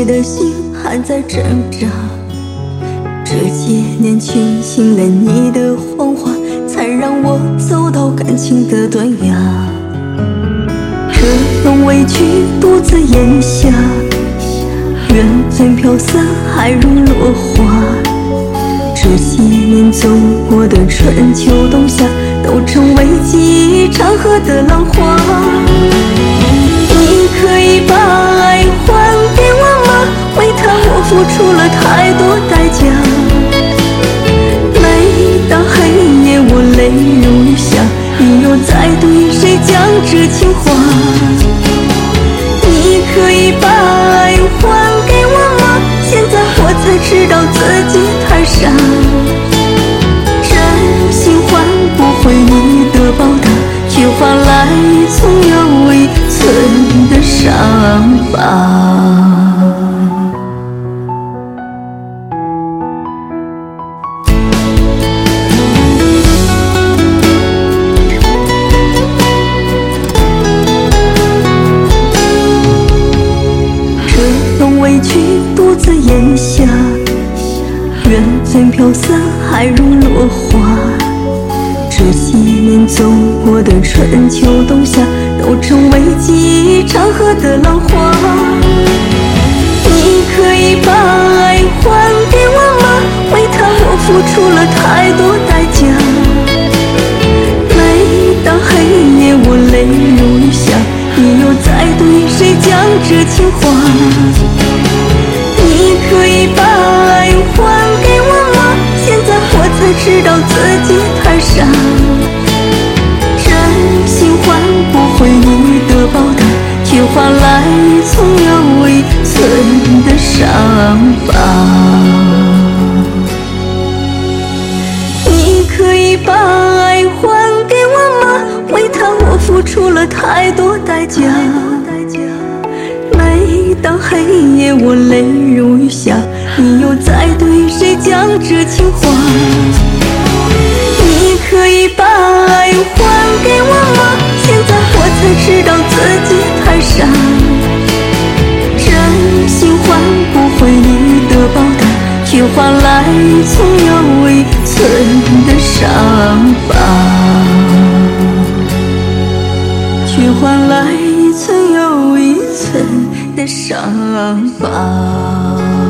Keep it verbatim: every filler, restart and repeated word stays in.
的心还在挣扎。这些年庆幸了你的谎话，才让我走到感情的断崖。这种委屈独自咽下，缘分飘散还如落花。这些年走过的春秋冬夏，都成为记忆长河的浪花。你可以把爱还给我吗？为他我付出了太多代价。每当黑夜我泪如雨下，你又在对谁讲这情话？你可以把爱还给我吗？现在我才知道自己太傻。真心换不回你的报答，却换来从有一寸的伤疤。委屈独自咽下，缘分飘散还如落花。这些年走过的春秋冬夏，都成为记忆长河的浪花。你可以把爱还给我吗？为他我付出了太多代价。每当黑夜我泪如雨下，你又在对谁讲这情话？你可以把爱还给我吗？现在我才知道自己太傻。真心换不回你的报答，却换来从有一寸的伤疤。你可以把爱还给我吗？为他我付出了太多代价。每当黑夜我泪如雨下，你又在对谁讲这情话？你可以把爱还给我吗？现在我才知道自己太傻。真心换不回你的报答，却换来从有一寸的伤疤，却换来一寸又一寸的伤疤。